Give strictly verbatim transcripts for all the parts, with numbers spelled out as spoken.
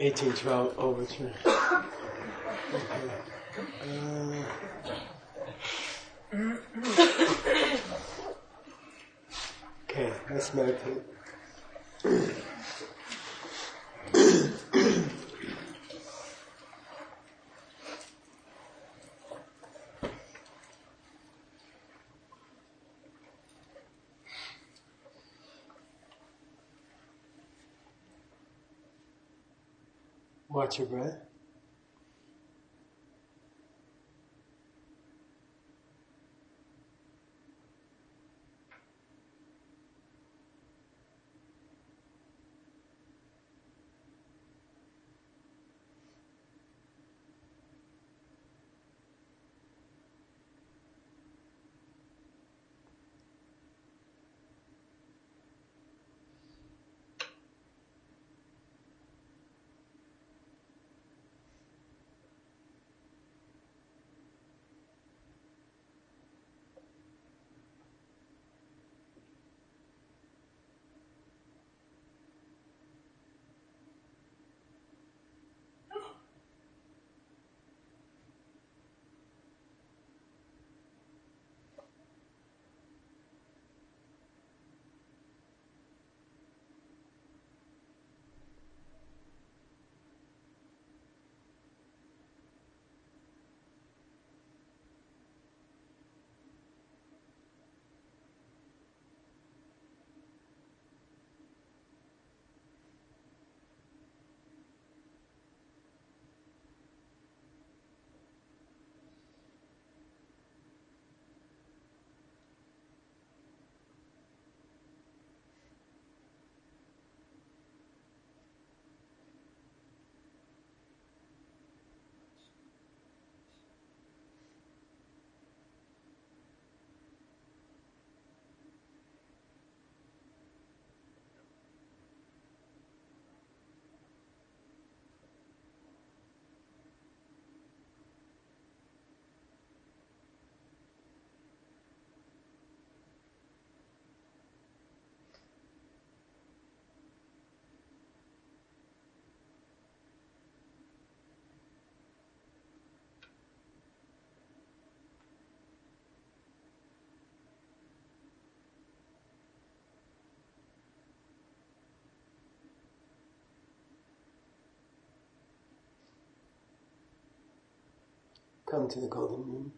eighteen twelve overture. Okay. Uh, okay, let's meditate. Watch your breath. Come to the golden room.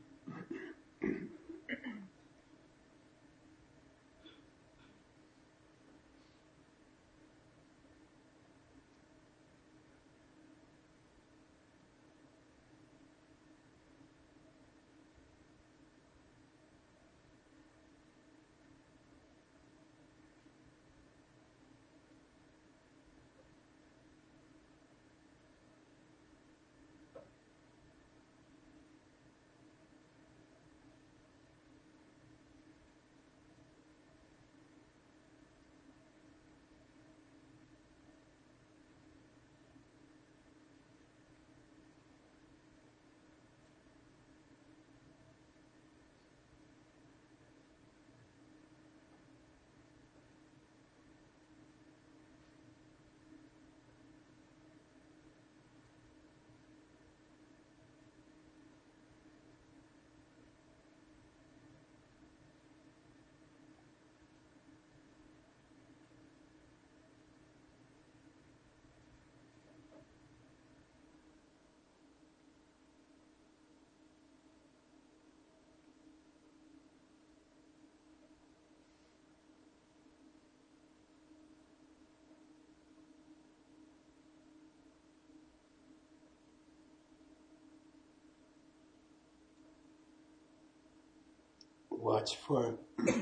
Watch for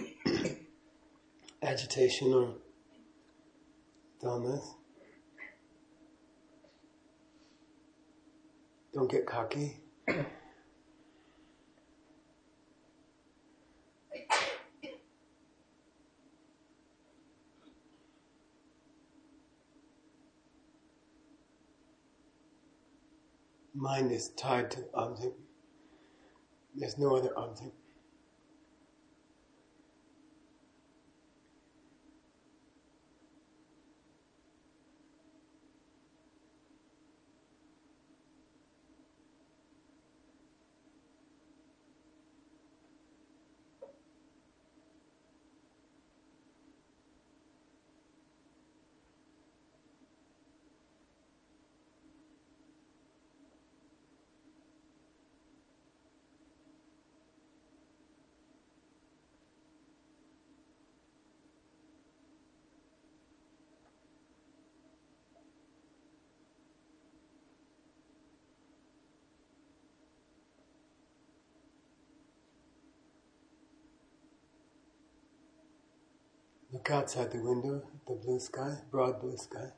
agitation or dullness. Don't get cocky. Mind is tied to the object. There's no other object. Look outside the window, the blue sky, broad blue sky.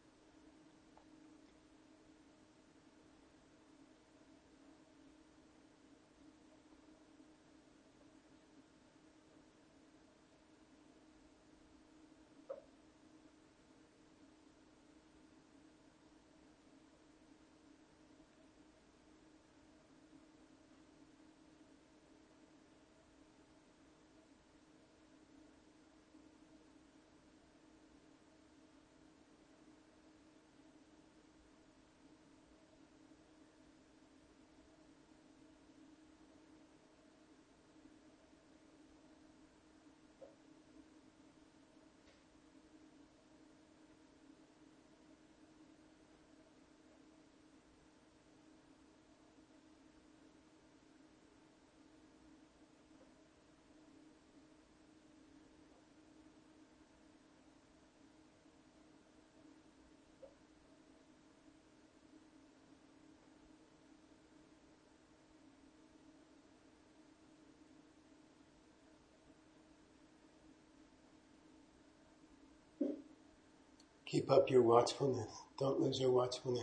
Keep up your watchfulness. Don't lose your watchfulness.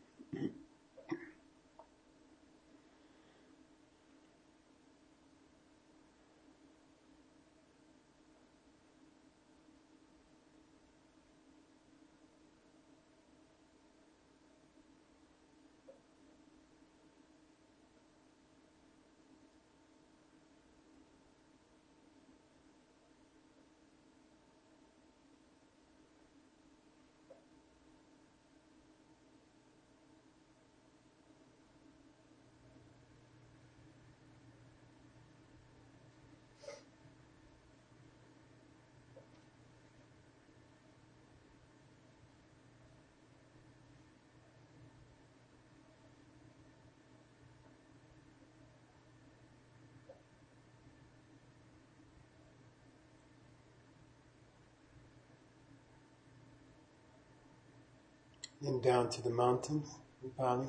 Then down to the mountains, the valley.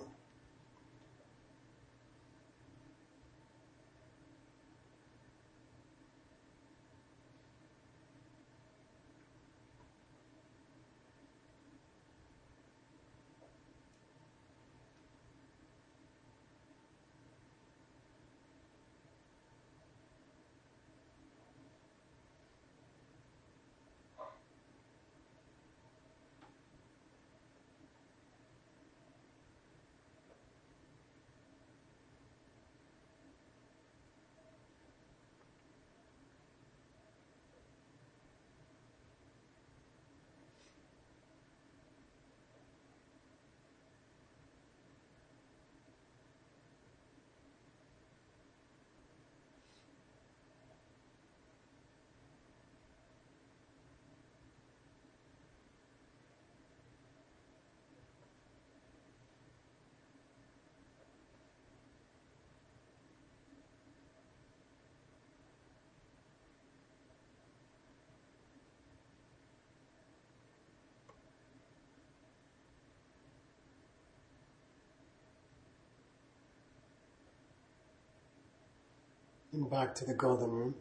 And back to the golden room.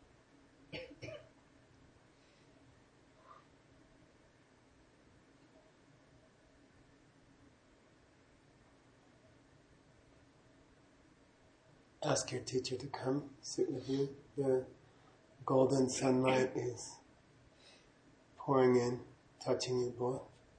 Ask your teacher to come sit with you. The golden sunlight is pouring in, touching you both.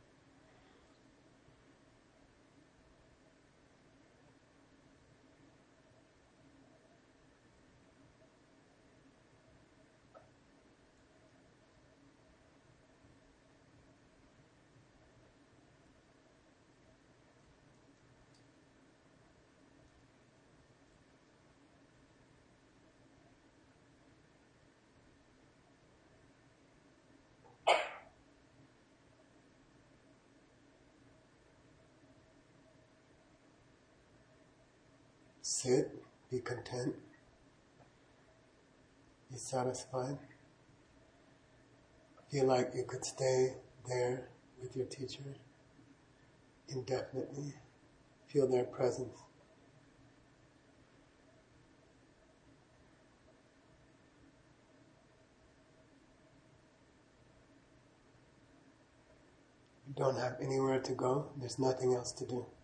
Sit, be content, be satisfied. Feel like you could stay there with your teacher indefinitely. Feel their presence. don't have anywhere to go, there's nothing else to do.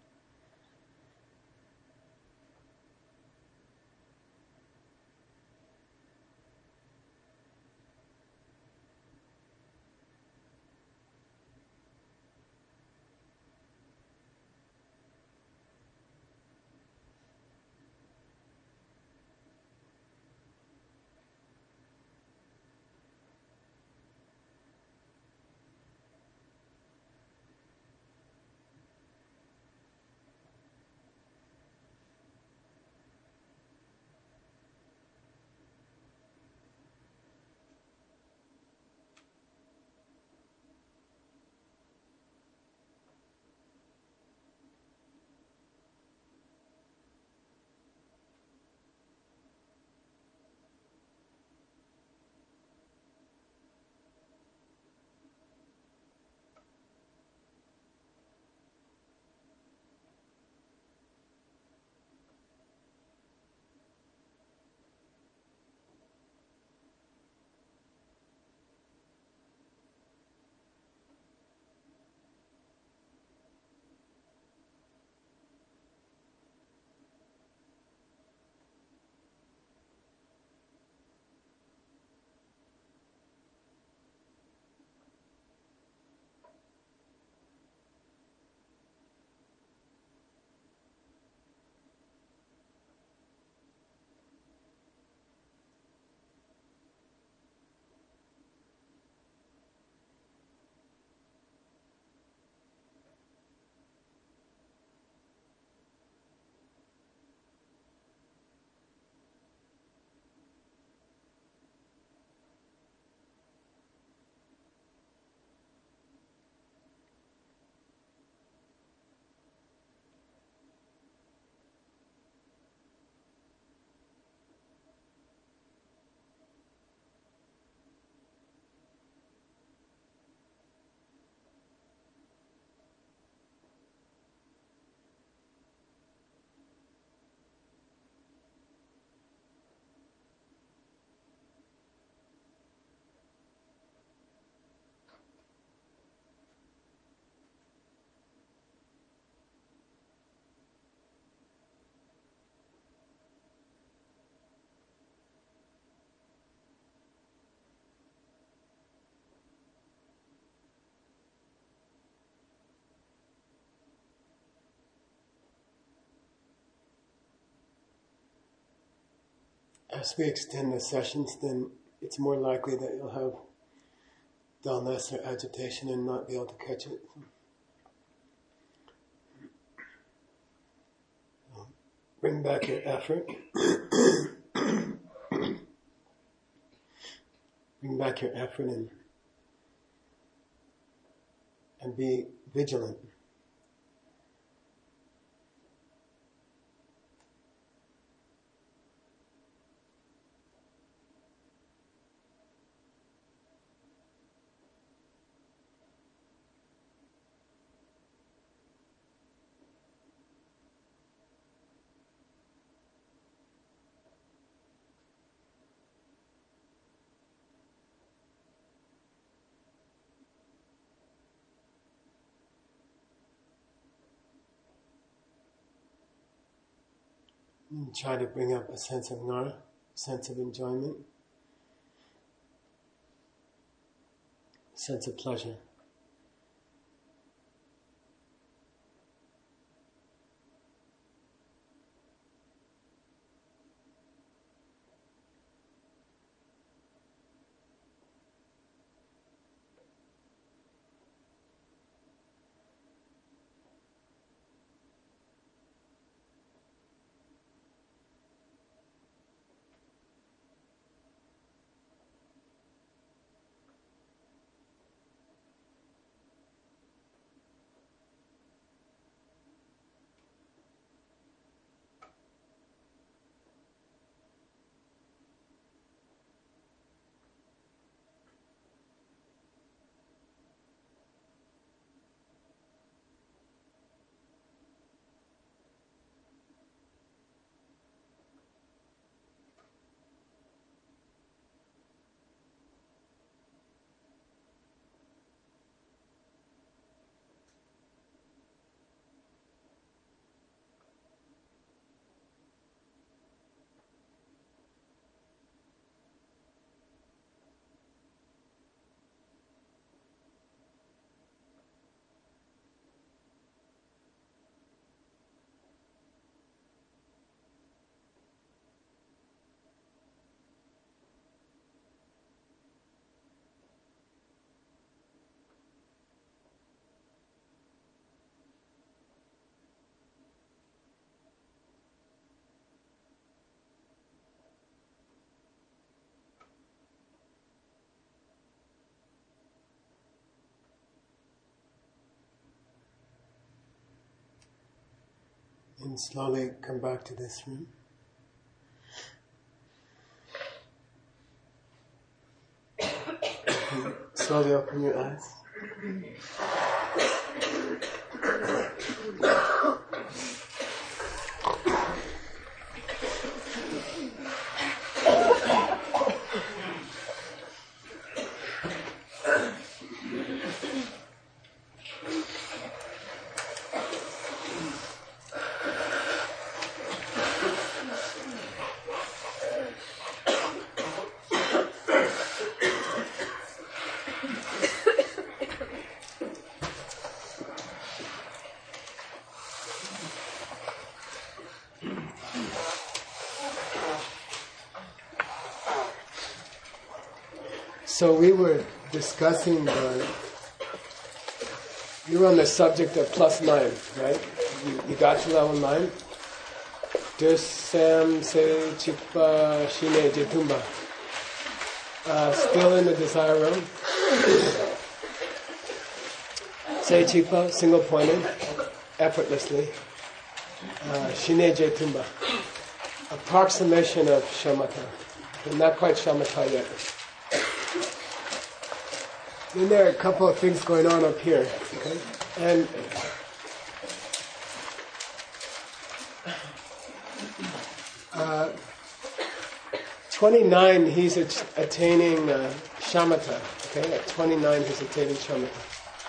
As we extend the sessions, then it's more likely that you'll have dullness or agitation and not be able to catch it. Bring back your effort. Bring back your effort and, and be vigilant. And try to bring up a sense of nara, sense of enjoyment, sense of pleasure. and slowly come back to this room. And slowly open your eyes. So we were discussing the, you were on the subject of plus nine, right? You, you got to level nine. Dusam se chikpa shine jetumba. Uh, still in the desire realm. Se chikpa, single pointed, effortlessly. Uh, shine jetumba. Approximation of shamatha. But not quite shamatha yet. Then there are a couple of things going on up here, okay? And uh, twenty-nine, he's at- attaining uh, shamatha, okay? At twenty-nine, he's attaining shamatha.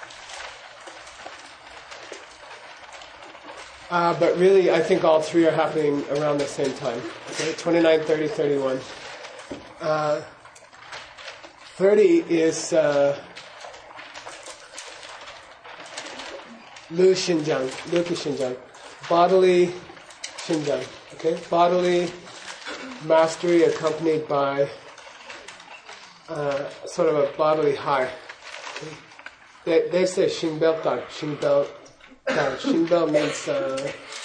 Uh, but really, I think all three are happening around the same time, okay? twenty-nine, thirty, thirty-one. Uh, thirty is... Uh, Lu Shinjang, Luki Shinjang, bodily Shinjang, okay? Bodily mastery accompanied by uh, sort of a bodily high. Okay? They, they say Shingbel Tar, Shingbel Tar. Shingbel means uh,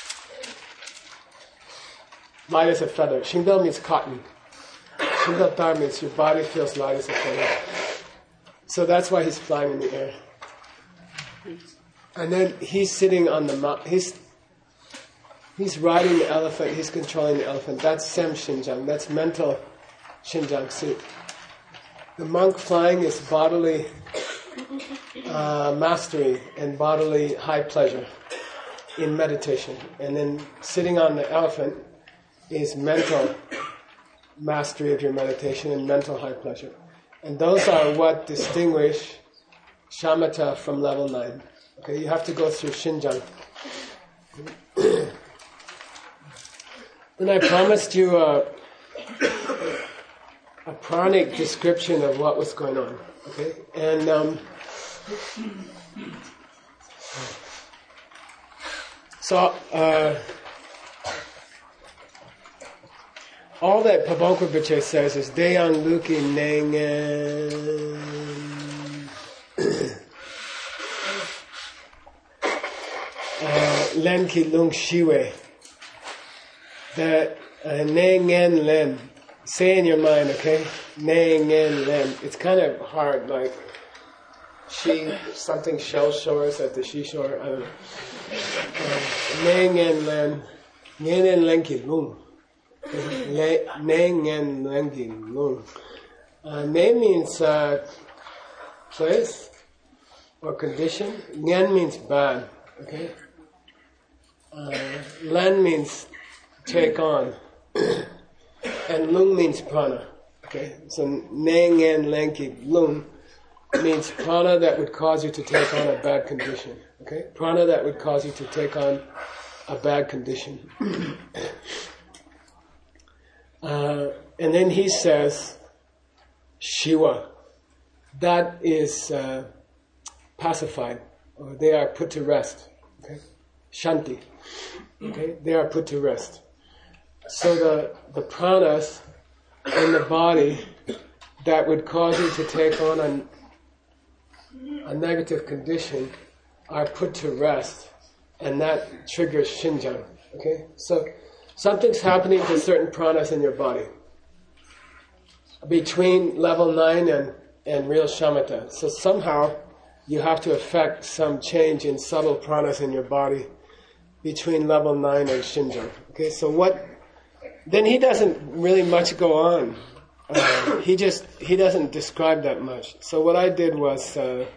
light as a feather. Shingbel means cotton. Shingbel Tar means your body feels light as a feather. So that's why he's flying in the air. And then he's sitting on the mountain. He's he's riding the elephant. He's controlling the elephant. That's Sem Shinjang. That's mental Shinjang. See, the monk flying is bodily uh, mastery and bodily high pleasure in meditation. And then sitting on the elephant is mental mastery of your meditation and mental high pleasure. And those are what distinguish shamatha from level nine. Okay, you have to go through Shinjang. And I promised you a, a pranic description of what was going on. Okay, and um, so uh, all that Pabongkwa Rinpoche says is Deyang Luki Nengen. Len ki lung shiwe. That uh, nengen len. Say in your mind, okay? Nengen len. It's kind of hard, like she something shell shores at the seashore. I don't know. Nengen len. Nengen len ki lung. Nengen len ki lung. Ne means uh, place or condition. Ngen means bad. Okay. Uh, Len means take on, and Lung means prana. Okay, so Neng and Lenki Lung means prana that would cause you to take on a bad condition. Okay, prana that would cause you to take on a bad condition. uh, and then he says, Shiva, that is uh, pacified, or they are put to rest. Okay, Shanti. Okay, they are put to rest. So the, the pranas in the body that would cause you to take on a, a negative condition are put to rest, and that triggers Shinjang. Okay, so something's happening to certain pranas in your body between level nine and, and real shamatha. So somehow you have to affect some change in subtle pranas in your body between level nine and Shinjo. Okay, so what? Then he doesn't really much go on. Uh, he just he doesn't describe that much. So what I did was uh,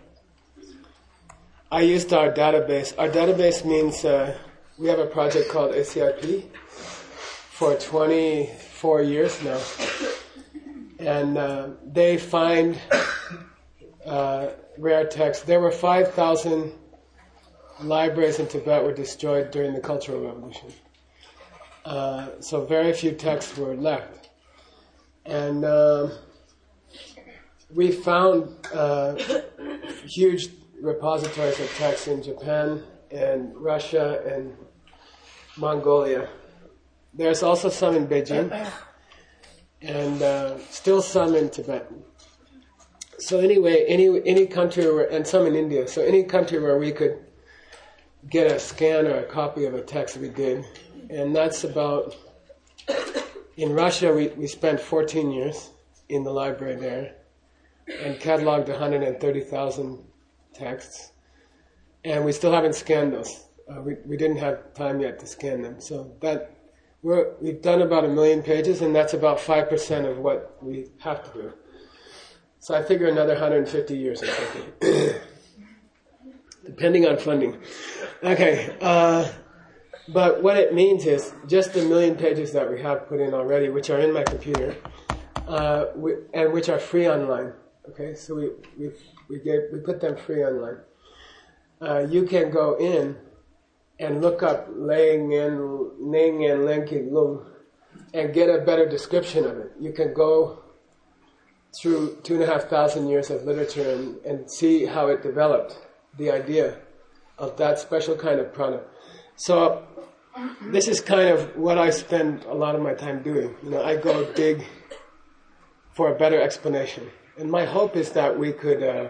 I used our database. Our database means uh, we have a project called A C I P for twenty-four years now, and uh, they find uh, rare texts. There were five thousand libraries in Tibet were destroyed during the Cultural Revolution. Uh, so very few texts were left. And uh, we found uh, huge repositories of texts in Japan and Russia and Mongolia. There's also some in Beijing and uh, still some in Tibet. So anyway, any any country where, and some in India, so any country where we could get a scan or a copy of a text, we did. And that's about, in Russia we, we spent fourteen years in the library there and cataloged one hundred thirty thousand texts. And we still haven't scanned those. Uh, we, we didn't have time yet to scan them. So that we're, we've done about a million pages, and that's about five percent of what we have to do. So I figure another one hundred fifty years or something, depending on funding. Okay. Uh, But what it means is just the million pages that we have put in already, which are in my computer, uh, we, and which are free online. Okay, so we we we gave we put them free online. Uh, you can go in and look up Ling and Ning and Lenki Lung and get a better description of it. You can go through two and a half thousand years of literature and, and see how it developed, the idea of that special kind of prana. So this is kind of what I spend a lot of my time doing. You know, I go dig for a better explanation. And my hope is that we could... Uh,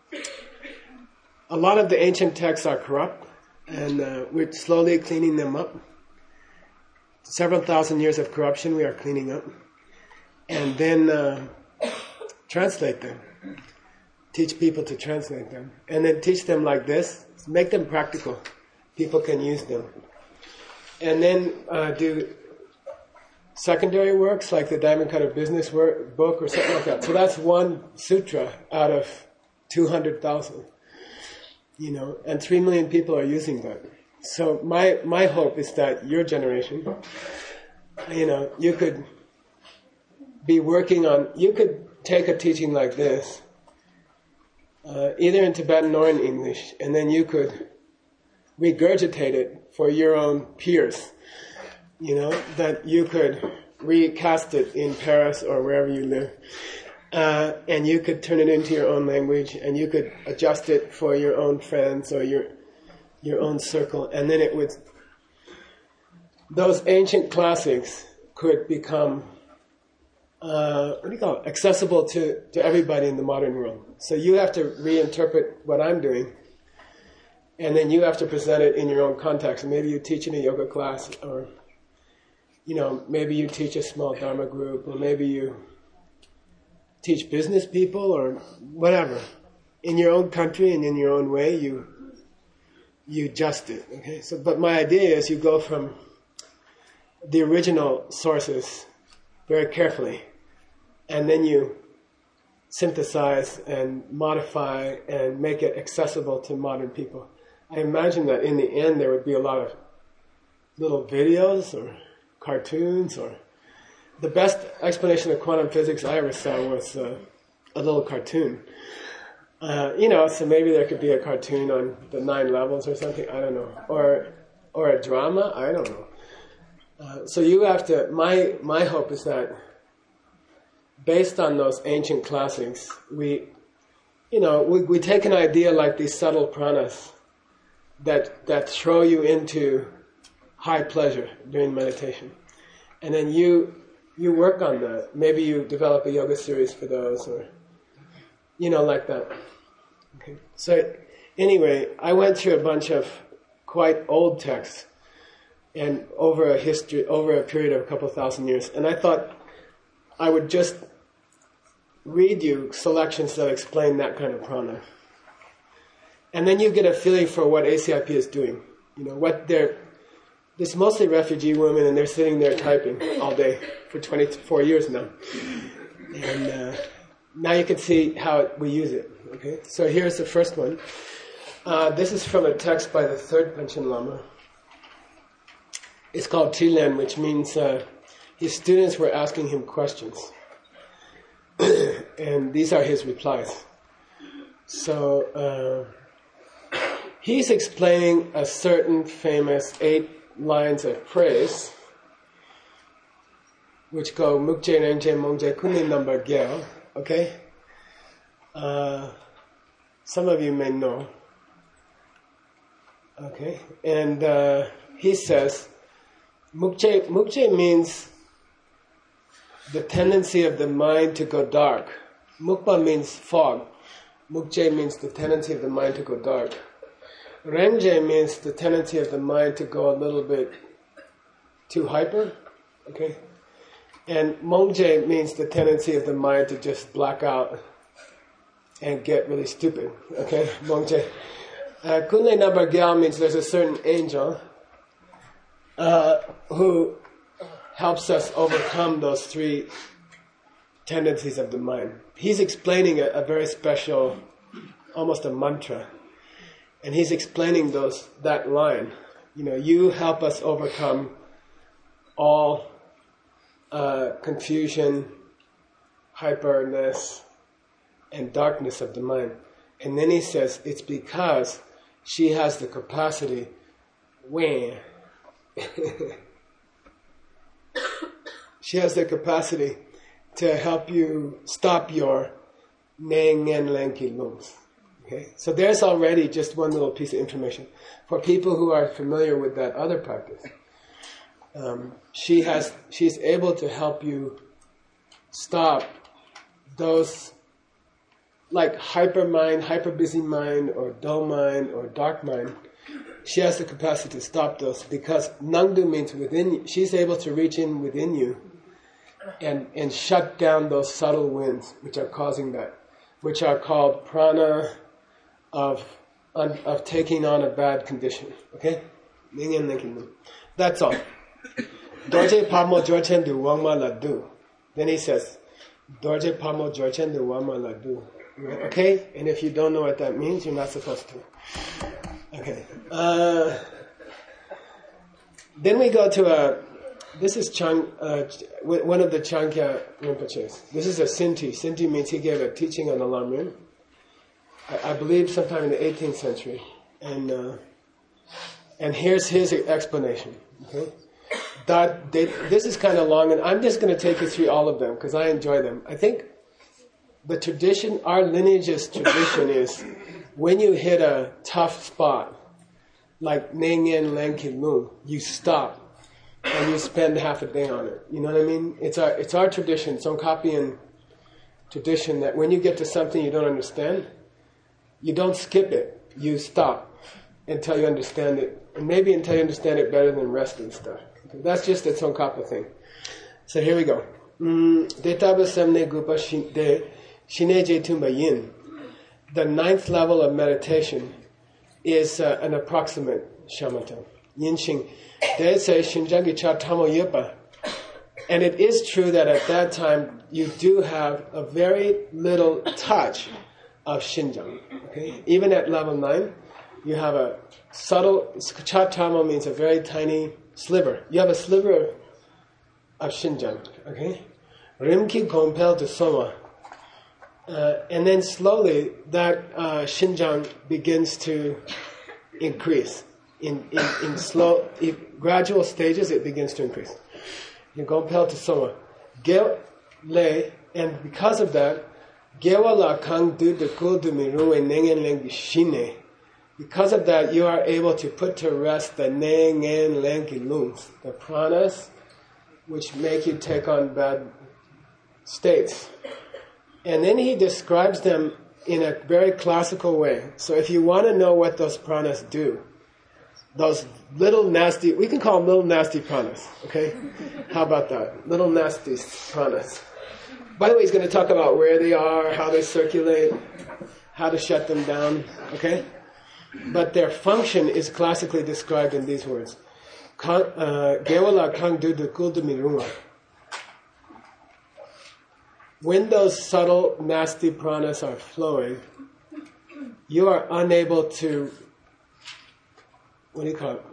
a lot of the ancient texts are corrupt, and uh, we're slowly cleaning them up. Several thousand years of corruption we are cleaning up. And then uh, translate them. Teach people to translate them. And then teach them like this. Make them practical. People can use them. And then uh, do secondary works like the Diamond Cutter Business work, book or something like that. So that's one sutra out of two hundred thousand. You know, and three million people are using that. So my my hope is that your generation, you know, you could be working on, you could take a teaching like this, uh, either in Tibetan or in English, and then you could regurgitate it for your own peers, you know, that you could recast it in Paris or wherever you live, uh, and you could turn it into your own language, and you could adjust it for your own friends or your your own circle, and then it would, those ancient classics could become, uh, what do you call it, accessible to, to everybody in the modern world. So you have to reinterpret what I'm doing, and then you have to present it in your own context. Maybe you teach in a yoga class, or, you know, maybe you teach a small Dharma group, or maybe you teach business people, or whatever. In your own country and in your own way, you you adjust it. Okay. So, but my idea is you go from the original sources very carefully, and then you synthesize and modify and make it accessible to modern people. I imagine that in the end there would be a lot of little videos or cartoons, or the best explanation of quantum physics I ever saw was uh, a little cartoon. Uh, you know, so maybe there could be a cartoon on the nine levels or something, I don't know. Or or a drama, I don't know. Uh, so you have to, my my hope is that based on those ancient classics, we, you know, we, we take an idea like these subtle pranas that that throw you into high pleasure during meditation. And then you you work on that. Maybe you develop a yoga series for those, or, you know, like that. Okay. So anyway, I went through a bunch of quite old texts, and over a history, over a period of a couple of thousand years, and I thought I would just read you selections that explain that kind of prana. And then you get a feeling for what A C I P is doing. You know, what they're, It's mostly refugee women, and they're sitting there typing all day for twenty-four years now. And uh, now you can see how we use it. Okay, so here's the first one. Uh, this is from a text by the third Panchen Lama. It's called Trilen, which means uh, his students were asking him questions. And these are his replies. So uh, he's explaining a certain famous eight lines of praise, which go Mukje Renje Mongje Kuni number Gyal. Okay? Uh, some of you may know. Okay? And uh, he says, Mukje, Mukje means the tendency of the mind to go dark. Mukpa means fog. Mukje means the tendency of the mind to go dark. Renje means the tendency of the mind to go a little bit too hyper. Okay? And Mongje means the tendency of the mind to just black out and get really stupid. Okay? Mongje. Uh, Kunle Nabar Gyal means there's a certain angel uh, who helps us overcome those three tendencies of the mind. He's explaining a, a very special, almost a mantra. And he's explaining those that line. You know, you help us overcome all uh, confusion, hyperness, and darkness of the mind. And then he says, it's because she has the capacity when she has the capacity to help you stop your neng en lenki lungs. Okay, so there's already just one little piece of information for people who are familiar with that other practice. Um, she has, she's able to help you stop those like hyper mind, hyper busy mind, or dull mind, or dark mind. She has the capacity to stop those because Nangdu means within you. She's able to reach in within you and and shut down those subtle winds which are causing that, which are called prana of of taking on a bad condition. Okay? That's all. Dorje Pamo Jorchen du Wangma Ladu. Then he says, Dorje Pamo Jorchen du Wangma Ladu. Okay? And if you don't know what that means, you're not supposed to. Okay. Uh, then we go to a, this is Chang, uh, one of the Chankya Rinpoches. This is a Sinti. Sinti means he gave a teaching on the Lamrim. I, I believe sometime in the eighteenth century. And uh, and here's his explanation. Okay? That they, this is kind of long, and I'm just going to take you through all of them because I enjoy them. I think the tradition, our lineage's tradition is when you hit a tough spot, like Nengen Lenki Lung, you stop and you spend half a day on it. You know what I mean? It's our it's our tradition, Tsongkhapian tradition, that when you get to something you don't understand, you don't skip it. You stop until you understand it, and maybe until you understand it better than the rest of the stuff. Okay, that's just a Tsongkhapa thing. So here we go. Detabasemne Gupa de Shineje Tumba Yin. The ninth level of meditation is uh, an approximate shamatha. Yinxing. They say Shinjangi Cha Tamo Yipa. And it is true that at that time you do have a very little touch of Shinjang. Okay? Even at level nine, you have a subtle, Cha Tamo means a very tiny sliver. You have a sliver of Shinjang. Okay? Rimki Gompel to Soma. Uh, and then slowly that uh, Shinjang begins to increase. In, in, in slow, in gradual stages, it begins to increase. You go pel to Soma. Gel le, and because of that, Gewa la kang du de kul du miru e nengen lengi shine. Because of that, you are able to put to rest the nengen lengi lungs, the pranas, which make you take on bad states. And then he describes them in a very classical way. So if you want to know what those pranas do, those little nasty, we can call them little nasty pranas, okay? How about that? Little nasty pranas. By the way, he's going to talk about where they are, how they circulate, how to shut them down, okay? But their function is classically described in these words. Gewala Kang Du Du Kuldumirunga. When those subtle, nasty pranas are flowing, you are unable to, what do you call it?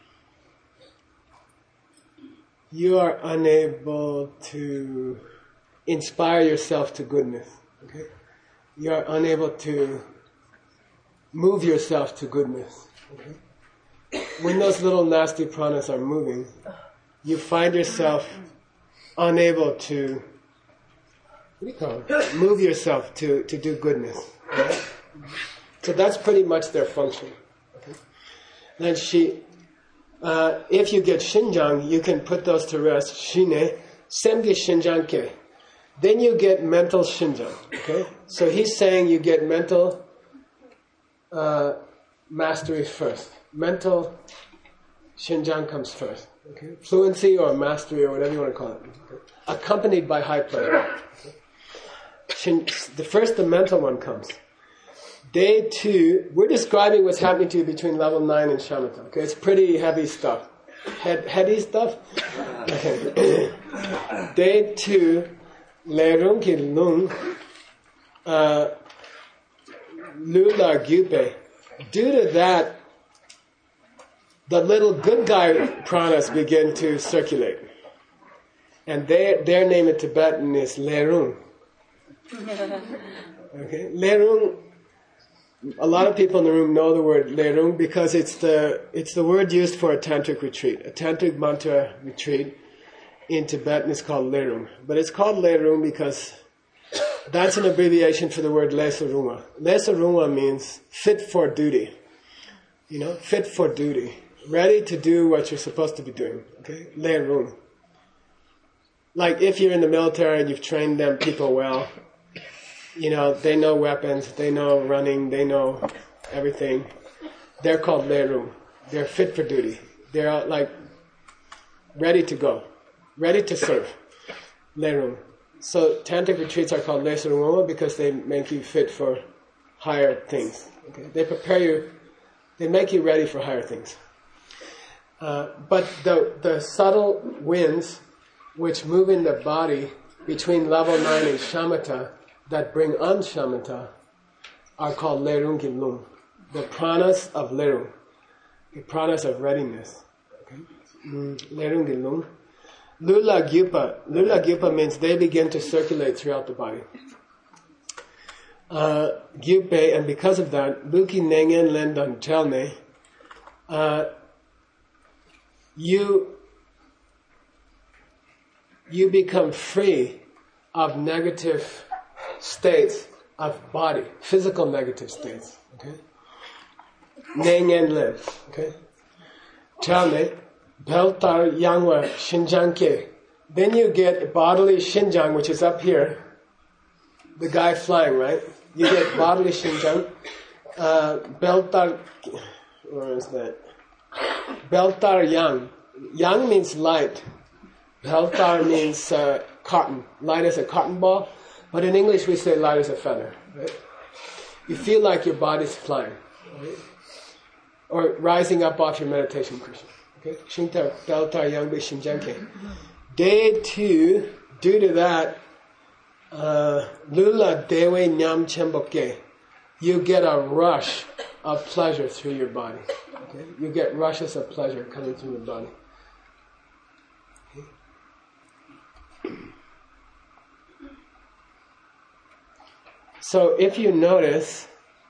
You are unable to inspire yourself to goodness. Okay? You are unable to move yourself to goodness. Okay? When those little nasty pranas are moving, you find yourself unable to, what do you call it? Move yourself to, to do goodness. Okay? So that's pretty much their function. Okay? Then she, uh, if you get shinjang, you can put those to rest. Shine, semge shinjangke. Then you get mental shinjang. Okay? So he's saying you get mental uh, mastery first. Mental shinjang comes first. Okay? Fluency or mastery or whatever you want to call it. Okay? Accompanied by high pleasure. Okay? Shin, the first, the mental one comes. Day two, we're describing what's happening to you between level nine and shamatha. Okay, it's pretty heavy stuff. Head, heady stuff? Okay. Day two, lerung ki lung, uh, lula gyupe. Due to that, the little good guy pranas begin to circulate. And their, their name in Tibetan is lerung. Okay, lerung. A lot of people in the room know the word lerung because it's the it's the word used for a tantric retreat. A tantric mantra retreat in Tibetan is called lerung. But it's called lerung because that's an abbreviation for the word lesaruma. Lesaruma means fit for duty. You know, fit for duty. Ready to do what you're supposed to be doing. Okay? Lerung. Like if you're in the military and you've trained them people well, you know, they know weapons, they know running, they know everything. They're called lerung. They're fit for duty. They're like ready to go, ready to serve. Lerung. So tantric retreats are called lesaruma because they make you fit for higher things. Okay? They prepare you, they make you ready for higher things. Uh, but the the subtle winds which move in the body between level nine and shamatha that bring on shamatha are called lerung ki lung. The pranas of lerung. The pranas of readiness. Okay? Lerung ki lung. Lula gyupa. Lula gyupa means they begin to circulate throughout the body. Uh, gyupe, and because of that, luki nengen lendan telne, uh, you you become free of negative states of body, physical negative states. Okay? Nengen live. Okay? Telne, beltar yangwa shinjangke. Then you get bodily shinjang, which is up here. The guy flying, right? You get bodily shinjang. Uh, beltar, where is that? Beltar yang. Yang means light. Beltar means uh, cotton. Light as a cotton ball. But in English we say light as a feather. Right? You feel like your body's flying. Right? Or rising up off your meditation cushion. Okay? Shinta beltar yang be shinjanke. Day two, due to that, uh, lula dewe nyam chemboke. You get a rush of pleasure through your body. Okay? You get rushes of pleasure coming through your body. Okay? So if you notice,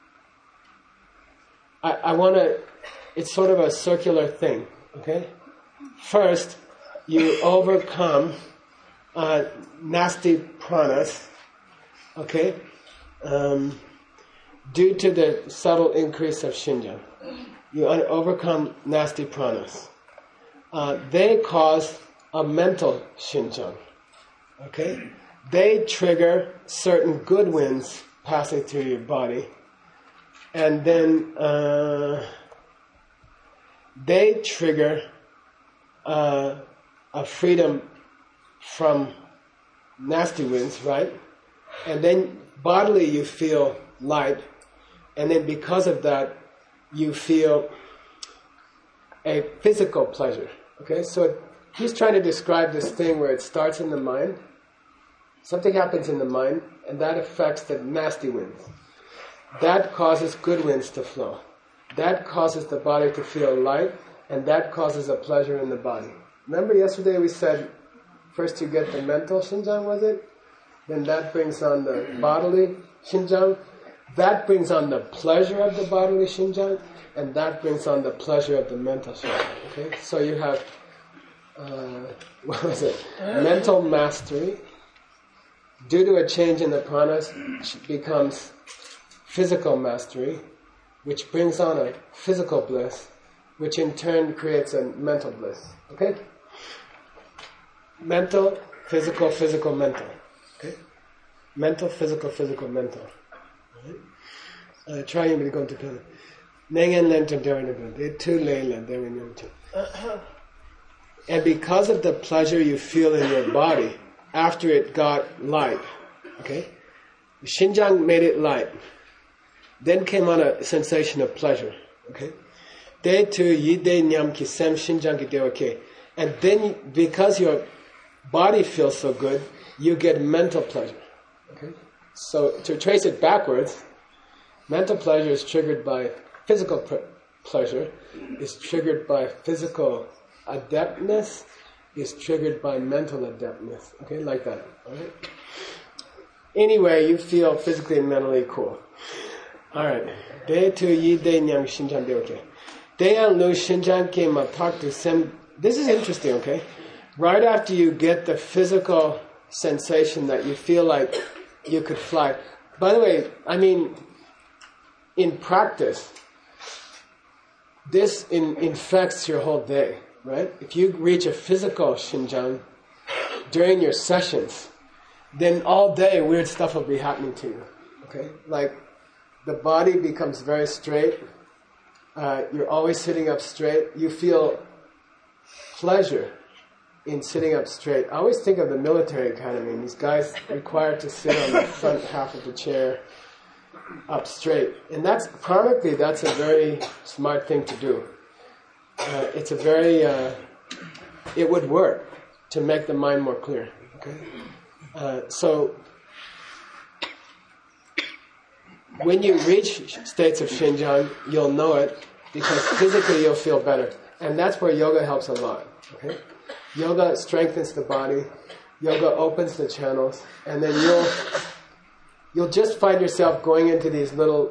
I, I want to, it's sort of a circular thing. Okay? First, you overcome uh, nasty pranas. Okay? Um, due to the subtle increase of shinjang. You un- overcome nasty pranas. Uh, they cause a mental shinjang. Okay? They trigger certain good winds passing through your body. And then uh, they trigger uh, a freedom from nasty winds, right? And then bodily you feel light. And then because of that, you feel a physical pleasure. Okay, so he's trying to describe this thing where it starts in the mind. Something happens in the mind, and that affects the nasty winds. That causes good winds to flow. That causes the body to feel light, and that causes a pleasure in the body. Remember yesterday we said, first you get the mental shinjang, was it? Then that brings on the bodily shinjang. That brings on the pleasure of the bodily shinjang, and that brings on the pleasure of the mental shinjang. Okay, so you have, uh, what was it? Mental mastery. Due to a change in the pranas, it becomes physical mastery, which brings on a physical bliss, which in turn creates a mental bliss. Okay? Mental, physical, physical, mental. Okay? Mental, physical, physical, mental. Right? Try to go to the Nengen lenten during the two layland there in your. And because of the pleasure you feel in your body after it got light, okay? Shinjang made it light. Then came on a sensation of pleasure. Okay? De tu yide nyam ki sem shinjang ki dewa. And then because your body feels so good, you get mental pleasure. Okay? So to trace it backwards, mental pleasure is triggered by physical pr- pleasure, is triggered by physical adeptness, is triggered by mental adeptness. Okay, like that. Alright? Anyway, you feel physically and mentally cool. Alright. De tu yi de nyam shinjan de okay. Deyan lu shinjan ke ma tak tu sem. This is interesting, okay? Right after you get the physical sensation that you feel like you could fly. By the way, I mean, in practice, this in, infects your whole day, right? If you reach a physical shinjan during your sessions, then all day weird stuff will be happening to you, okay? Like, the body becomes very straight. Uh, you're always sitting up straight. You feel pleasure in sitting up straight. I always think of the military academy, and these guys required to sit on the front half of the chair up straight. And that's, karmically, that's a very smart thing to do. Uh, it's a very, uh, it would work to make the mind more clear. Okay, uh, so when you reach states of shinjan, you'll know it because physically you'll feel better, and that's where yoga helps a lot. Okay, yoga strengthens the body, yoga opens the channels, and then you'll you'll just find yourself going into these little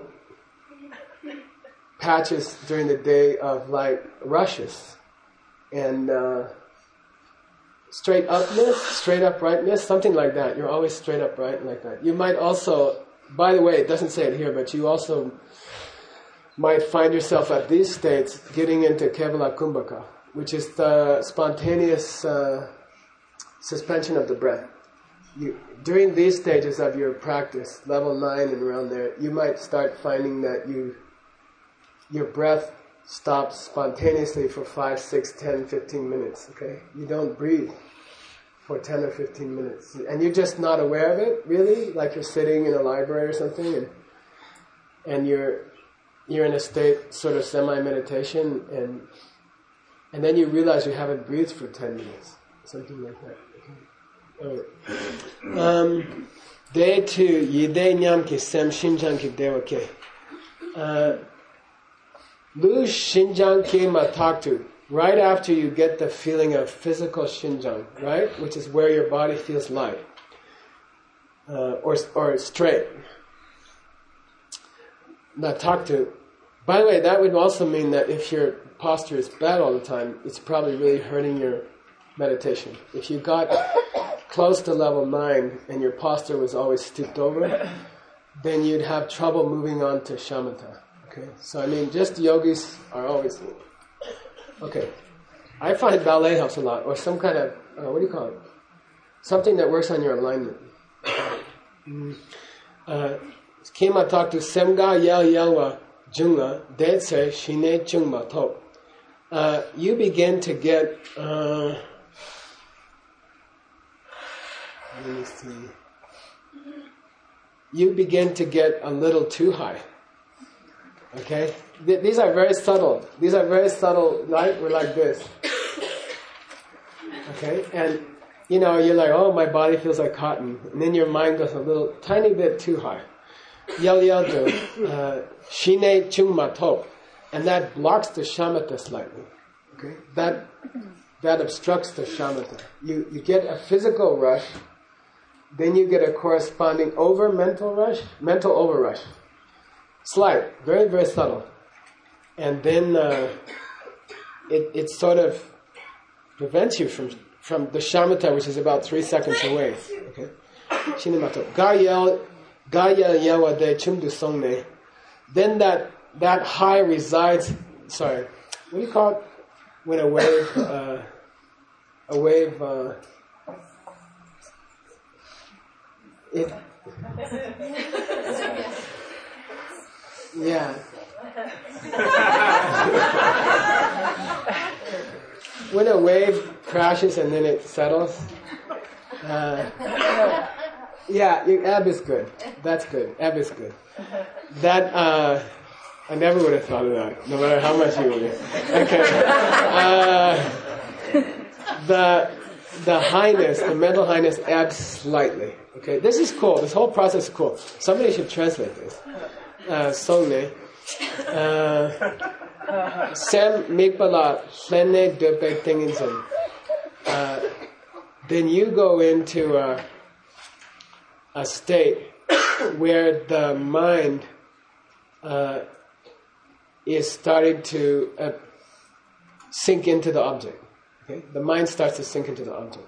patches during the day of like rushes and uh, straight upness, straight uprightness, something like that. You're always straight upright like that. You might also, by the way, it doesn't say it here, but you also might find yourself at these states getting into Kevala Kumbhaka, which is the spontaneous uh, suspension of the breath. You, during these stages of your practice, level nine and around there, you might start finding that you your breath stops spontaneously for five, six, ten, fifteen minutes, okay? You don't breathe for ten or fifteen minutes. And you're just not aware of it, really, like you're sitting in a library or something, and and you're you're in a state, sort of semi-meditation, and and then you realize you haven't breathed for ten minutes, something like that. Okay. Um, day two, yide nyam ki sem shinjan ki dewa ke. Uh, Lu shinjan ke mataktu. Right after you get the feeling of physical shinjan, right, which is where your body feels light uh, or or straight. Nataktu. By the way, that would also mean that if your posture is bad all the time, it's probably really hurting your meditation. If you got close to level nine and your posture was always stooped over, then you'd have trouble moving on to shamatha. Okay, so I mean, just yogis are always... Okay, I find ballet helps a lot, or some kind of, uh, what do you call it? Something that works on your alignment. Kima talk to Semga Yel Yelwa Jungla, Detse Shine Chungma To. You begin to get... Uh, let me see. You begin to get a little too high. Okay? Th- these are very subtle. These are very subtle, right? We're like this. Okay, and you know, you're like, oh, my body feels like cotton, and then your mind goes a little, tiny bit too high. Yel yel do, shine chung matop, and that blocks the shamatha slightly. Okay, that that obstructs the shamatha. You you get a physical rush, then you get a corresponding over mental rush, mental over rush, slight, very very subtle, and then uh, it it sort of prevents you from from the shamatha, which is about three seconds away. Okay, shine matop. Ga yel. Gaya yawa de chumdu songne. Then that that high resides. Sorry, what do you call it when a wave uh, a wave uh, it yeah. When a wave crashes and then it settles. Uh, Yeah, you, ebb is good. That's good. Ebb is good. That, uh, I never would have thought of that, no matter how much you would have. Okay. Uh, the, the highness, the mental highness ebbs slightly. Okay, this is cool. This whole process is cool. Somebody should translate this. Uh, Songne. Sem mikbala hlene depe tinginsen. Then you go into, uh, a state where the mind uh, is starting to uh, sink into the object. Okay, the mind starts to sink into the object.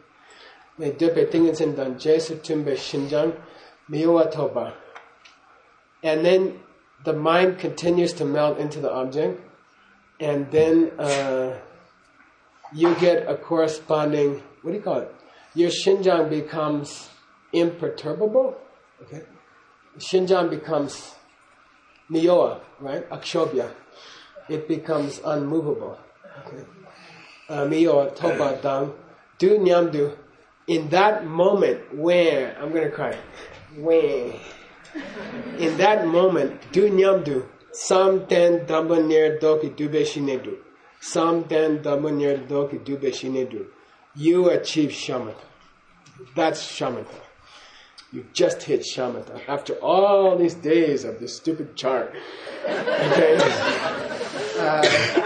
Okay, and then the mind continues to melt into the object, and then uh, you get a corresponding. What do you call it? Your Shinjang becomes imperturbable. Okay, Shinjan becomes Nyoa, right? Akshobhya. It becomes unmovable. Okay, Myoa Toba Dang Du Nyamdu. In that moment where I'm gonna cry, where in that moment Du Nyamdu Sam ten Damba Nyer Doki Dube Shinedu Sam ten Damba Nyer Doki Dube Shinedu. You achieve shamatha. That's shamatha. You just hit shamatha after all these days of this stupid chart. Okay. Uh,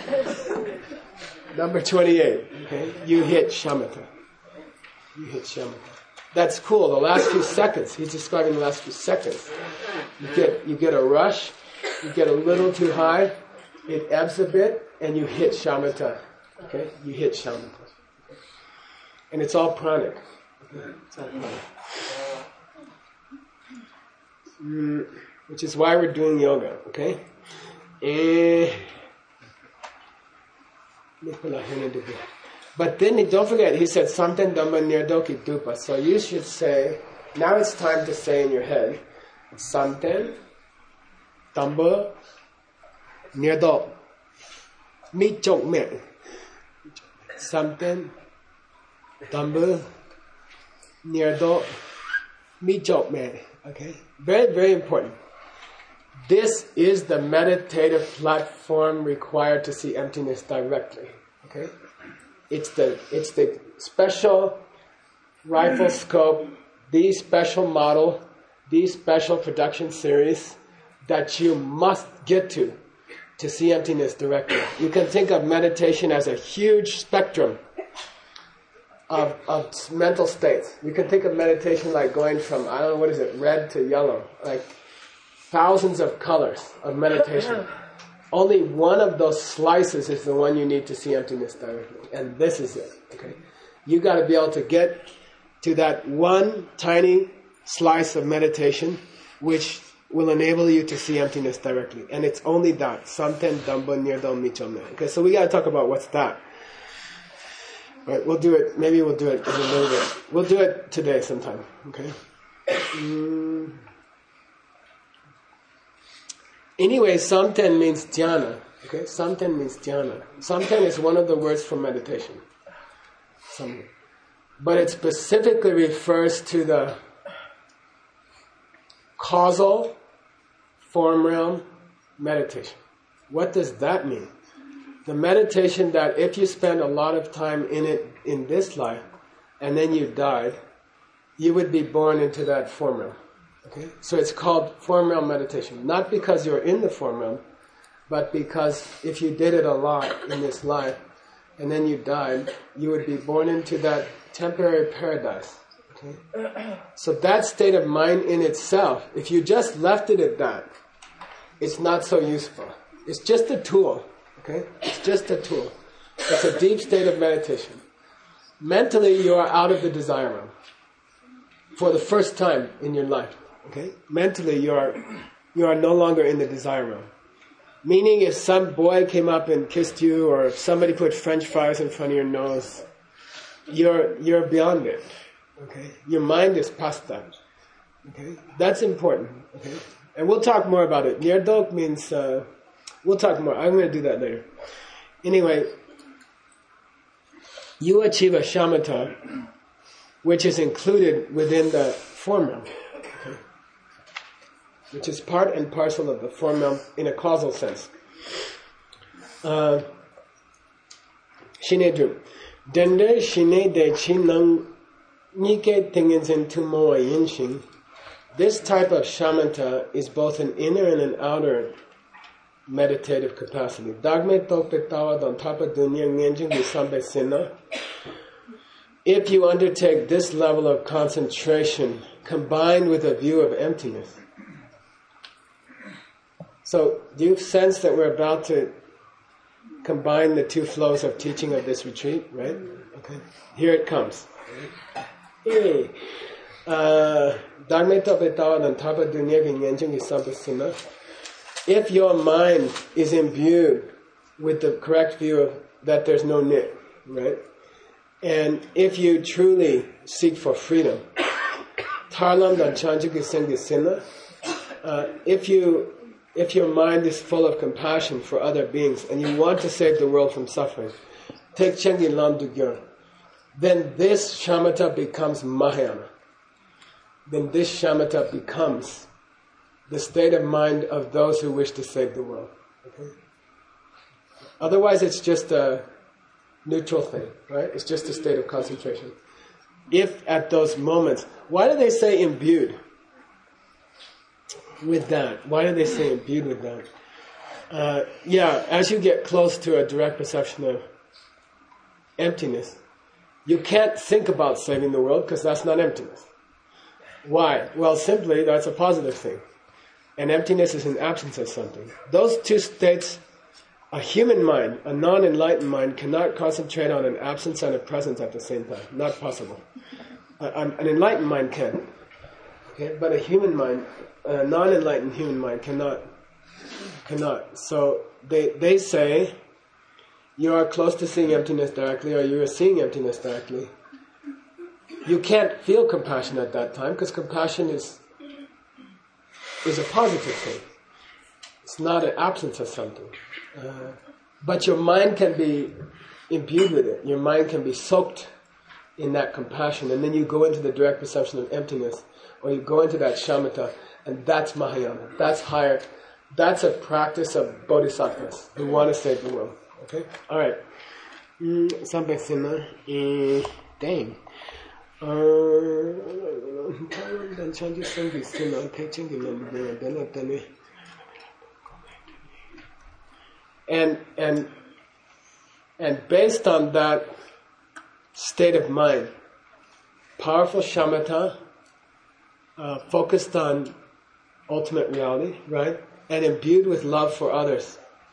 number twenty-eight. Okay. You hit shamatha. You hit shamatha. That's cool. The last few seconds. He's describing the last few seconds. You get you get a rush. You get a little too high. It ebbs a bit, and you hit shamatha. Okay. You hit shamatha. And it's all pranic. Okay? It's all pranic. Mm, which is why we're doing yoga, okay? Eh, but then don't forget, he said Samten Dhamma Nirdoki Dupa. So you should say, now it's time to say in your head, Samten Dhamma Nirdok Mi Chok Me. Samten Dhamma Nirdok Mi Chok Me. Okay? Very, very important. This is the meditative platform required to see emptiness directly. Okay? It's the it's the special rifle scope, the special model, the special production series that you must get to to see emptiness directly. You can think of meditation as a huge spectrum Of, of mental states. You can think of meditation like going from, I don't know, what is it, red to yellow. Like thousands of colors of meditation. Only one of those slices is the one you need to see emptiness directly. And this is it. Okay, you got to be able to get to that one tiny slice of meditation which will enable you to see emptiness directly. And it's only that. Samten Dhamma Nirdom Michome. Okay, so we got to talk about what's that. Right, we'll do it, maybe we'll do it in a little bit. We'll do it today sometime, okay? Mm. Anyway, Samten means dhyana, okay? Samten means dhyana. Samten is one of the words for meditation. Samten. But it specifically refers to the causal form realm meditation. What does that mean? The meditation that if you spend a lot of time in it in this life, and then you died, you would be born into that form realm. Okay? So it's called form realm meditation. Not because you're in the form realm, but because if you did it a lot in this life, and then you died, you would be born into that temporary paradise. Okay? So that state of mind in itself, if you just left it at that, it's not so useful. It's just a tool. Okay? It's just a tool. It's a deep state of meditation. Mentally, you are out of the desire realm for the first time in your life. Okay? Mentally, you are you are no longer in the desire realm. Meaning, if some boy came up and kissed you, or if somebody put French fries in front of your nose, you're you're beyond it. Okay? Your mind is past that. Okay? That's important. Okay? And we'll talk more about it. Nirdok means uh, we'll talk more. I'm going to do that later. Anyway, you achieve a shamatha, which is included within the form realm, okay? Which is part and parcel of the form realm in a causal sense. Uh, Shinedru. Dende shine de chinang nike tinginzen tumo yinshin. This type of shamatha is both an inner and an outer meditative capacity. Dagme tokpe tawa don tapa dunya ngenjing disambe sinna. If you undertake this level of concentration combined with a view of emptiness. So, do you sense that we're about to combine the two flows of teaching of this retreat, right? Okay. Here it comes. Hey. Dagme tokpe tawa don tapa dunya ngenjing disambe sinna. If your mind is imbued with the correct view of that there's no nit, right? And if you truly seek for freedom, tarlam dan chanjiki sengisina, if you if your mind is full of compassion for other beings and you want to save the world from suffering, take chengi lam dugyo, then this shamatha becomes Mahayana. Then this shamatha becomes the state of mind of those who wish to save the world. Okay? Otherwise, it's just a neutral thing, right? It's just a state of concentration. If at those moments, why do they say imbued with that? Why do they say imbued with that? Uh, yeah, as you get close to a direct perception of emptiness, you can't think about saving the world because that's not emptiness. Why? Well, simply, that's a positive thing. And emptiness is an absence of something. Those two states, a human mind, a non-enlightened mind, cannot concentrate on an absence and a presence at the same time. Not possible. Uh, an enlightened mind can. Okay? But a human mind, a non-enlightened human mind cannot. Cannot. So they they say, you are close to seeing emptiness directly, or you are seeing emptiness directly. You can't feel compassion at that time, because compassion is is a positive thing. It's not an absence of something. Uh, but your mind can be imbued with it. Your mind can be soaked in that compassion, and then you go into the direct perception of emptiness, or you go into that shamatha, and that's Mahayana. That's higher. That's a practice of bodhisattvas who want to save the world. Okay? Alright. Sampai mm, Dang. And and and based on that state of mind, powerful shamatha, uh, focused on ultimate reality, right, and imbued with love for others.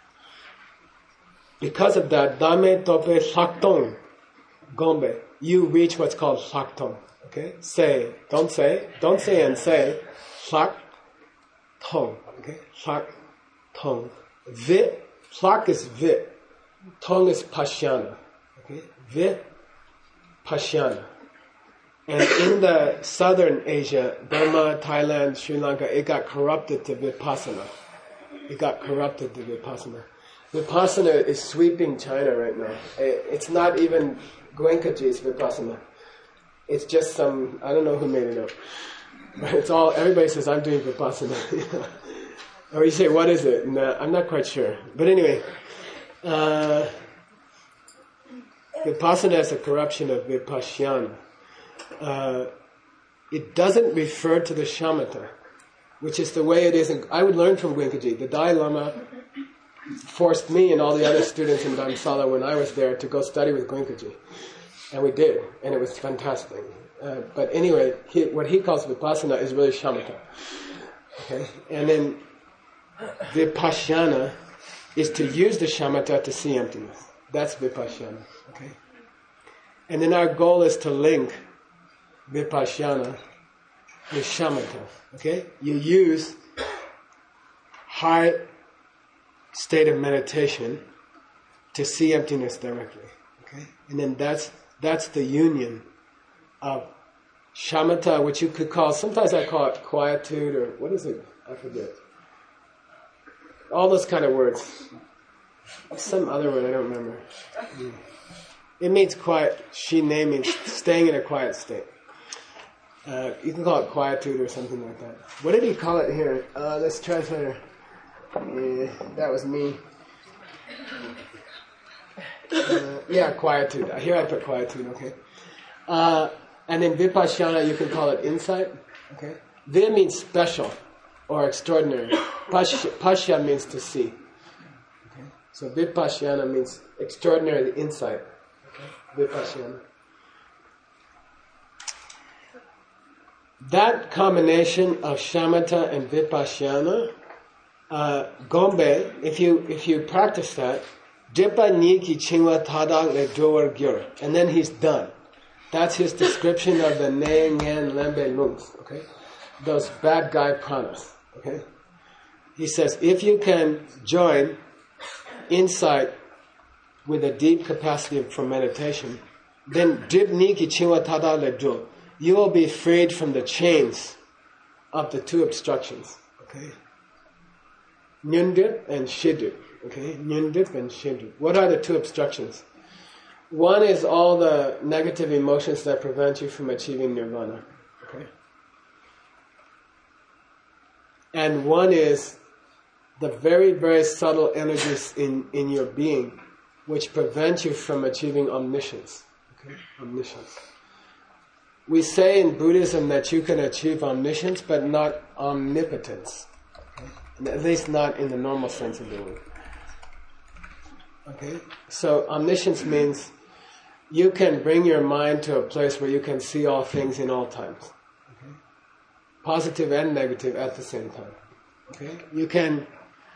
Because of that, dame tope saktong gombe. You reach what's called saktong. Okay? Say. Don't say. Don't say and say. Sak tong. Okay? Sak tong. Vit. Sak is vit. Tong is pashyana. Okay? Vit. Pashyana. And in the southern Asia, Burma, Thailand, Sri Lanka, it got corrupted to vipassana. It got corrupted to vipassana. Vipassana is sweeping China right now. It's not even Goenkaji's vipassana. It's just some, I don't know who made it up. But it's all, everybody says, I'm doing vipassana. Or you say, what is it? No, I'm not quite sure. But anyway, Uh, Vipassana is a corruption of Vipassana. Uh, it doesn't refer to the shamatha, which is the way it is. In, I would learn from Goenkaji. The Dalai Lama forced me and all the other students in Dharamsala when I was there to go study with Goenkaji. And we did, and it was fantastic. Uh, but anyway, he, what he calls Vipassana is really shamatha. Okay? And then Vipassana is to use the shamatha to see emptiness. That's Vipassana. Okay? And then our goal is to link Vipassana with shamatha. Okay? You use high state of meditation to see emptiness directly. Okay? And then that's that's the union of shamatha, which you could call, sometimes I call it quietude, or what is it? I forget. All those kind of words. Some other word, I don't remember. It means quiet. Shine means staying in a quiet state. Uh, you can call it quietude or something like that. What did he call it here? Uh, let's try to... Yeah, that was me. Uh, yeah, quietude. Here I put quietude, okay. Uh, and in Vipassana, you can call it insight, okay. Vi means special or extraordinary. Pasya, pasya means to see. Okay. So Vipassana means extraordinary insight. Okay. Vipassana. That combination of shamatha and Vipassana, uh, Gombe, if you if you practice that, Dipa Niki Chingwa Tadang Le Doer Gyur, and then he's done. That's his description of the Ne Ngen Lembe Lungs, okay? Those bad guy pranas, okay? He says, if you can join insight with a deep capacity for meditation, then Dip Niki Chingwa Tadang Le Doer, you will be freed from the chains of the two obstructions, okay? Nyundip and Shidip. Okay, Nyundip and Shindip. What are the two obstructions? One is all the negative emotions that prevent you from achieving nirvana. Okay? And one is the very, very subtle energies in, in your being which prevent you from achieving omniscience. Okay? Omniscience. We say in Buddhism that you can achieve omniscience but not omnipotence. Okay? At least not in the normal sense of the word. Okay, so omniscience means you can bring your mind to a place where you can see all things in all times. Okay? Positive and negative at the same time. Okay, you can,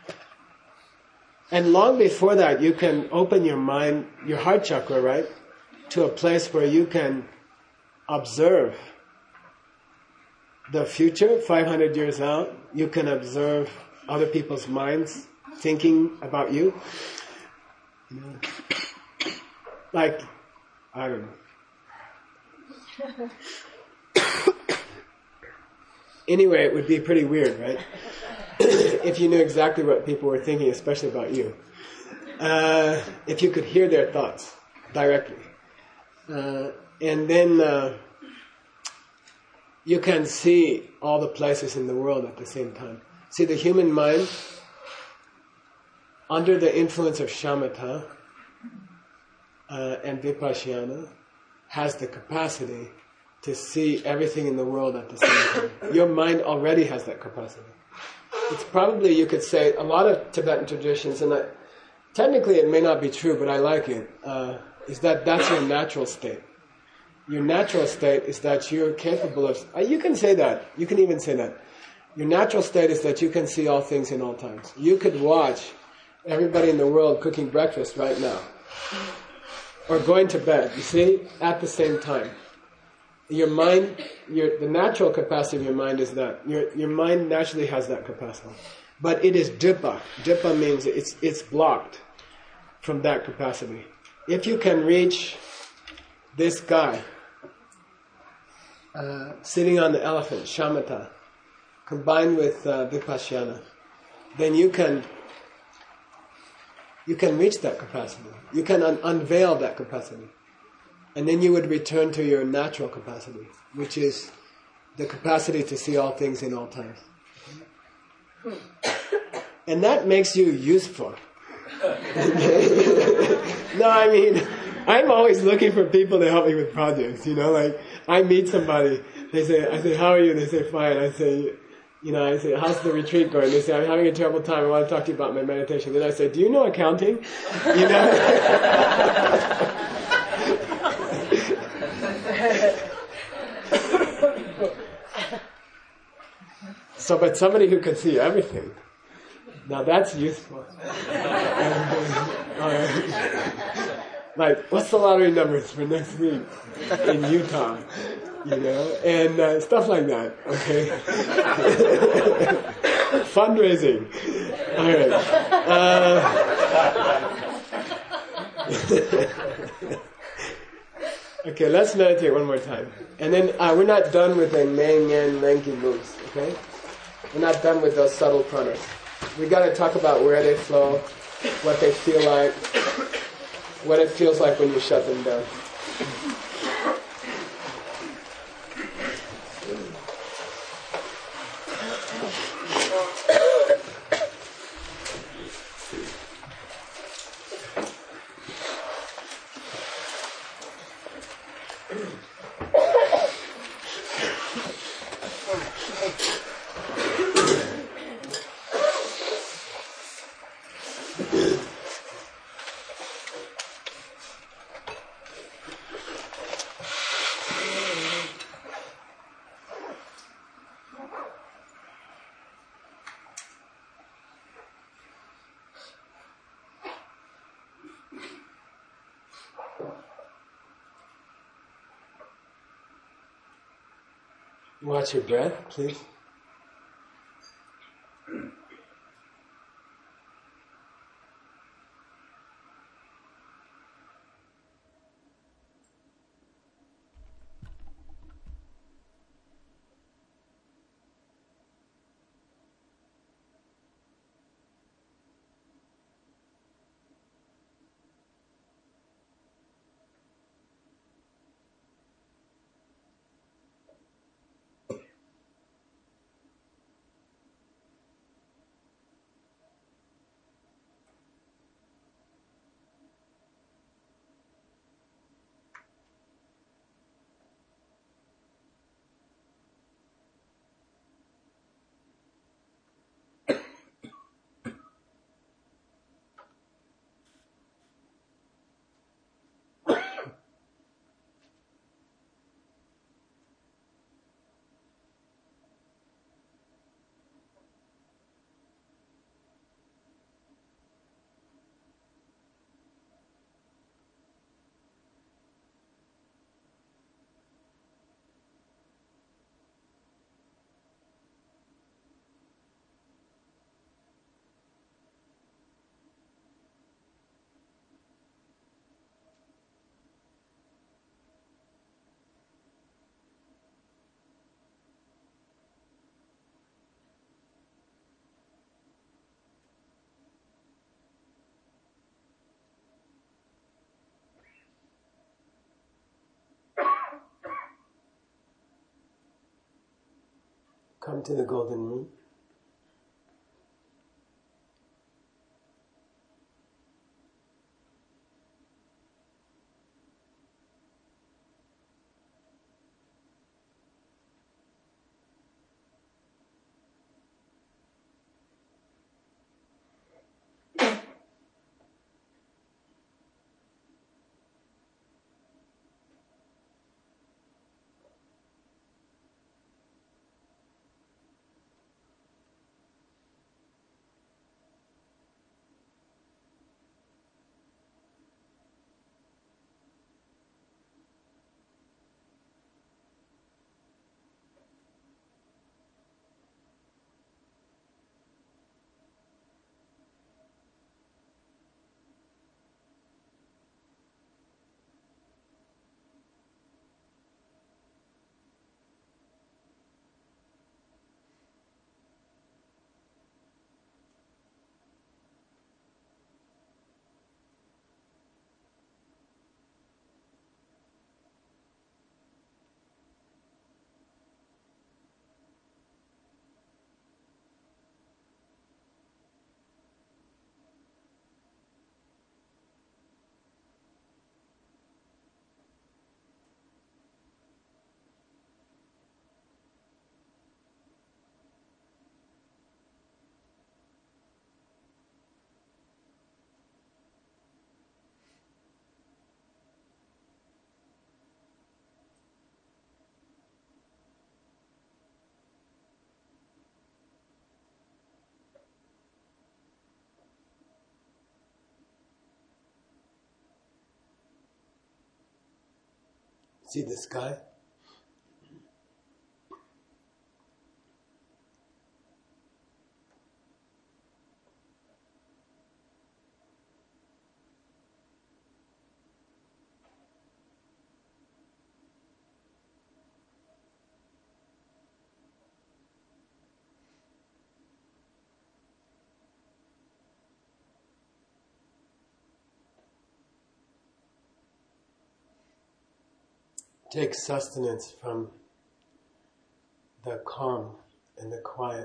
and long before that, you can open your mind, your heart chakra, right, to a place where you can observe the future, five hundred years out. You can observe other people's minds thinking about you. You know, like, I don't know. Anyway, it would be pretty weird, right? If you knew exactly what people were thinking, especially about you. Uh, if you could hear their thoughts directly. Uh, and then uh, you can see all the places in the world at the same time. See, the human mind, under the influence of shamatha uh, and vipassana, has the capacity to see everything in the world at the same time. Your mind already has that capacity. It's probably, you could say, a lot of Tibetan traditions, and I, technically it may not be true, but I like it, uh, is that that's your natural state. Your natural state is that you're capable of... Uh, you can say that. You can even say that. Your natural state is that you can see all things in all times. You could watch everybody in the world cooking breakfast right now. Or going to bed, you see, at the same time. Your mind, your, the natural capacity of your mind is that. Your, your mind naturally has that capacity. But it is dipa. Dipa means it's, it's blocked from that capacity. If you can reach this guy, uh, sitting on the elephant, shamatha, combined with uh, vipassana, then you can you can reach that capacity. You can un- unveil that capacity. And then you would return to your natural capacity, which is the capacity to see all things in all times. And that makes you useful. No, I mean, I'm always looking for people to help me with projects, you know, like, I meet somebody, they say, I say, how are you? They say, fine. I say, you know, I say, how's the retreat going? They say, I'm having a terrible time, I want to talk to you about my meditation. Then I say, do you know accounting? You know? So, but somebody who can see everything, now that's useful. uh, like, what's the lottery numbers for next week in Utah? You know, and uh, stuff like that. Okay. Fundraising. All right. Uh, okay, let's meditate one more time, and then uh, we're not done with the Meng Yen Lenki moves. Okay. We're not done with those subtle pranas. We got to talk about where they flow, what they feel like, what it feels like when you shut them down. Watch your breath, please. Come to the golden moon. See the sky? Take sustenance from the calm and the quiet.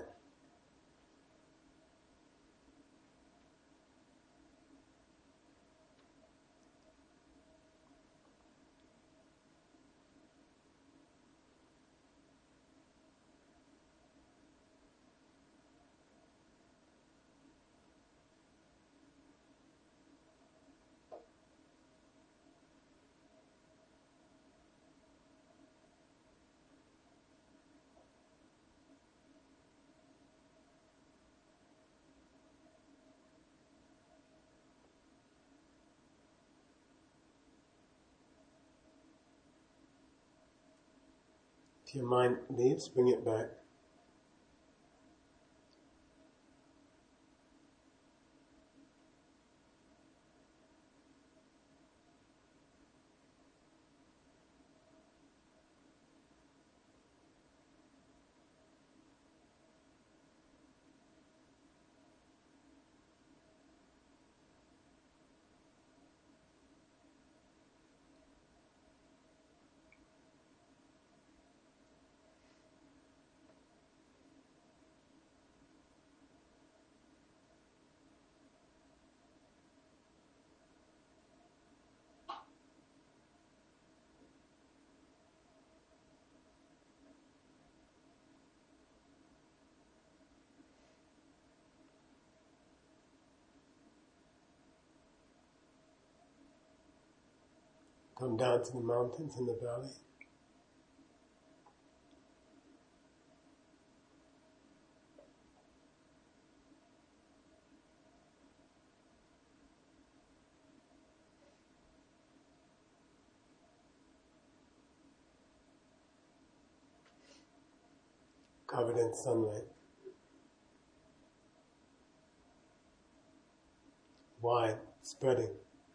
If your mind leaves, bring it back. Come down to the mountains and the valley. Covered in sunlight. Wide, spreading.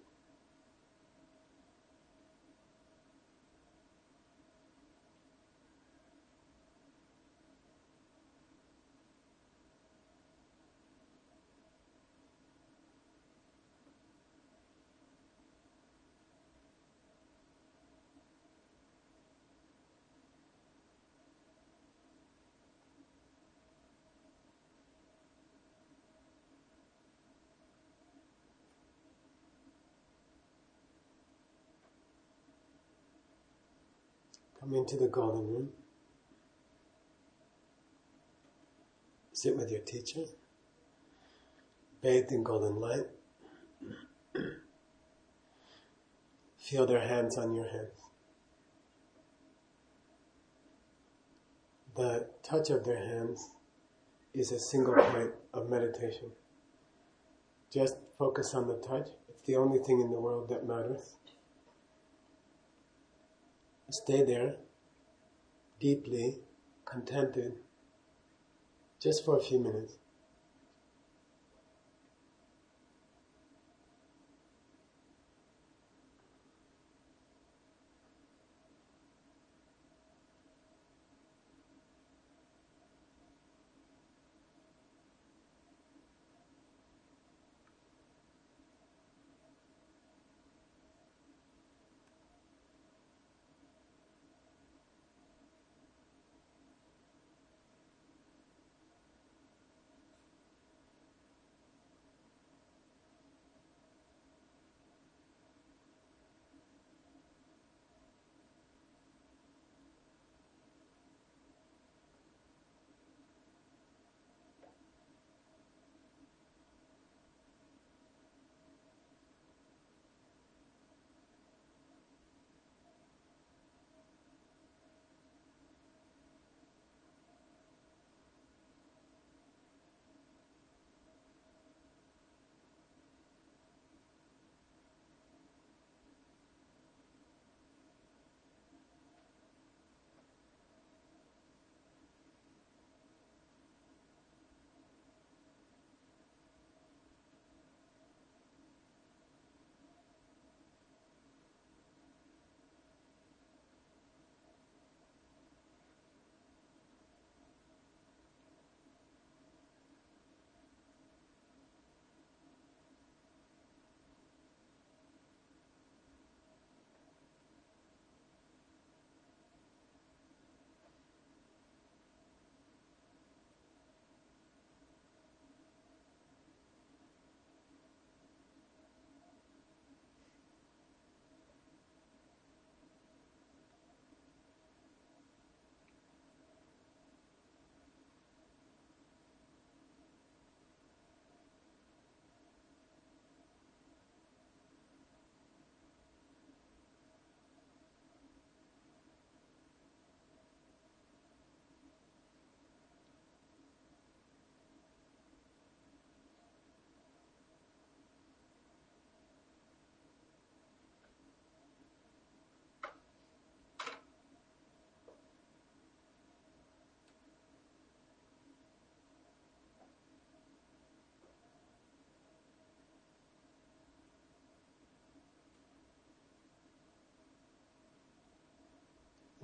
Come into the golden room. Sit with your teacher, bathed in golden light. Feel their hands on your hands. The touch of their hands is a single point of meditation. Just focus on the touch. It's the only thing in the world that matters. Stay there, deeply contented, just for a few minutes.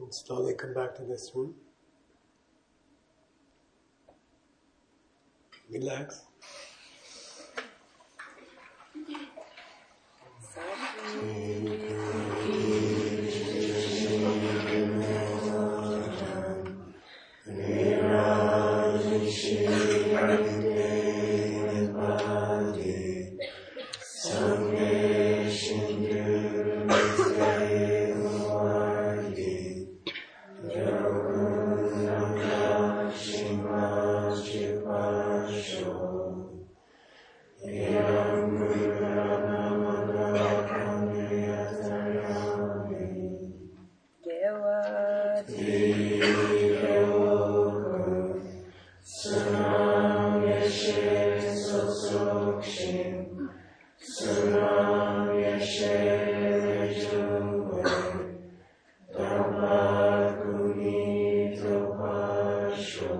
And slowly come back to this room. Relax. Sure.